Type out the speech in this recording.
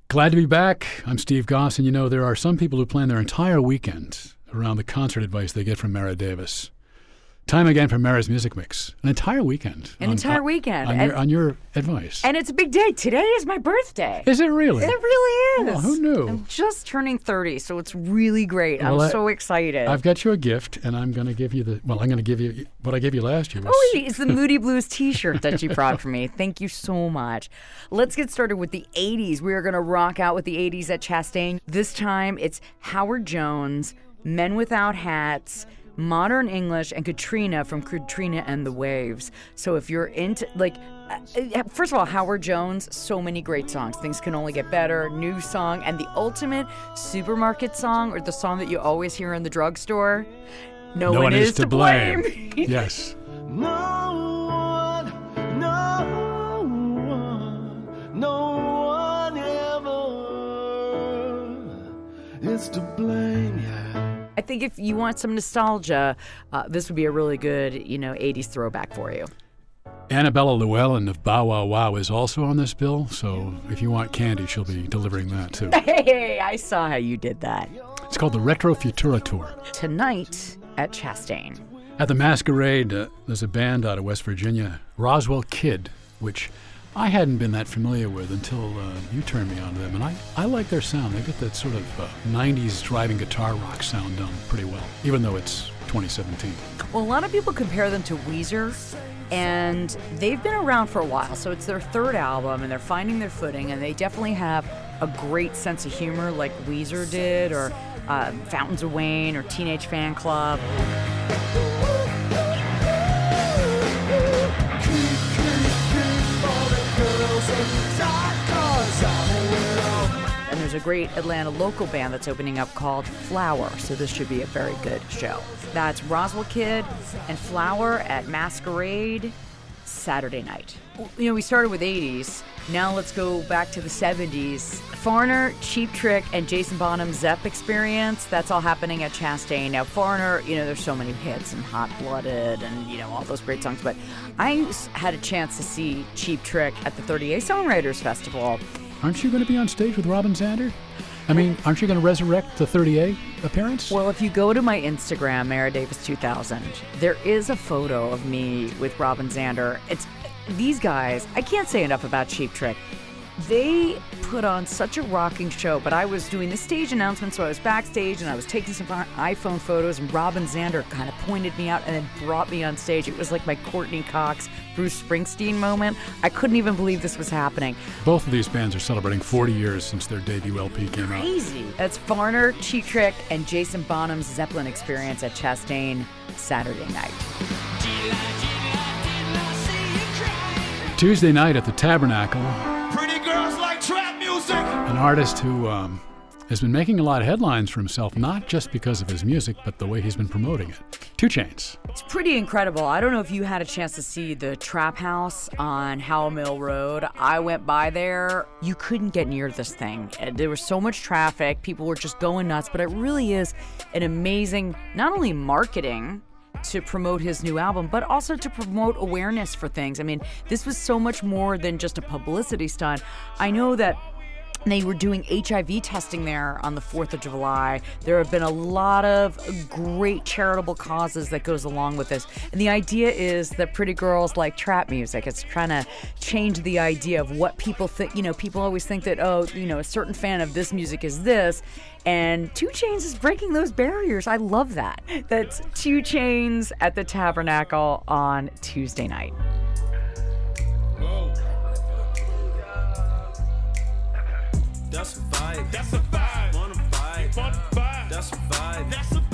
Glad to be back. I'm Steve Goss, and you know, there are some people who plan their entire weekend around the concert advice they get from Mara Davis. Time again for Mara's Music Mix. An entire weekend. An entire weekend. On your advice. And it's a big day. Today is my birthday. Is it really? It really is. Oh, who knew? I'm just turning 30, so it's really great. I'm so excited. I've got you a gift, and I'm going to give you I'm going to give you what I gave you last year. It's the Moody Blues t-shirt that you brought for me. Thank you so much. Let's get started with the 80s. We are going to rock out with the 80s at Chastain. This time, it's Howard Jones, Men Without Hats, Modern English, and Katrina from Katrina and the Waves. So if you're into, first of all, Howard Jones, so many great songs. Things Can Only Get Better, New Song, and the ultimate supermarket song, or the song that you always hear in the drugstore, No One Is to Blame. Yes. No one ever is to blame, yeah. I think if you want some nostalgia, this would be a really good, 80s throwback for you. Annabella Llewellyn of Bow Wow Wow is also on this bill, so if you want candy, she'll be delivering that too. Hey, I saw how you did that. It's called the Retro Futura Tour. Tonight at Chastain. At the Masquerade, there's a band out of West Virginia, Roswell Kid, which I hadn't been that familiar with until you turned me on to them, and I like their sound. They get that sort of 90s driving guitar rock sound done pretty well, even though it's 2017. Well, a lot of people compare them to Weezer, and they've been around for a while, so it's their third album, and they're finding their footing, and they definitely have a great sense of humor like Weezer did, or Fountains of Wayne, or Teenage Fan Club. And there's a great Atlanta local band that's opening up called Flower, so this should be a very good show. That's Roswell Kid and Flower at Masquerade Saturday night. We started with 80s. Now let's go back to the 70s. Foreigner, Cheap Trick, and Jason Bonham's Zepp Experience, that's all happening at Chastain. Now, Foreigner, there's so many hits and Hot Blooded and, all those great songs, but I had a chance to see Cheap Trick at the 30A Songwriters Festival. Aren't you going to be on stage with Robin Zander? Aren't you going to resurrect the 30A appearance? Well, if you go to my Instagram, Mara Davis 2000, there is a photo of me with Robin Zander. These guys, I can't say enough about Cheap Trick. They put on such a rocking show, but I was doing the stage announcement, so I was backstage and I was taking some iPhone photos, and Robin Zander kind of pointed me out and then brought me on stage. It was like my Courtney Cox, Bruce Springsteen moment. I couldn't even believe this was happening. Both of these bands are celebrating 40 years since their debut LP came out. Crazy. That's Foreigner, Cheap Trick, and Jason Bonham's Zeppelin Experience at Chastain Saturday night. Tuesday night at the Tabernacle. Pretty girls like trap music. An artist who has been making a lot of headlines for himself, not just because of his music, but the way he's been promoting it. 2 Chainz. It's pretty incredible. I don't know if you had a chance to see the Trap House on Howell Mill Road. I went by there. You couldn't get near this thing. There was so much traffic. People were just going nuts, but it really is an amazing, not only marketing to promote his new album, but also to promote awareness for things. This was so much more than just a publicity stunt. I know that they were doing HIV testing there on the 4th of July. There have been a lot of great charitable causes that goes along with this. And the idea is that pretty girls like trap music. It's trying to change the idea of what people think. People always think that, a certain fan of this music is this. And 2 Chainz is breaking those barriers. I love that. That's 2 Chainz at the Tabernacle on Tuesday night. That's a vibe. That's a vibe. Want a vibe. That's a vibe. That's a vibe.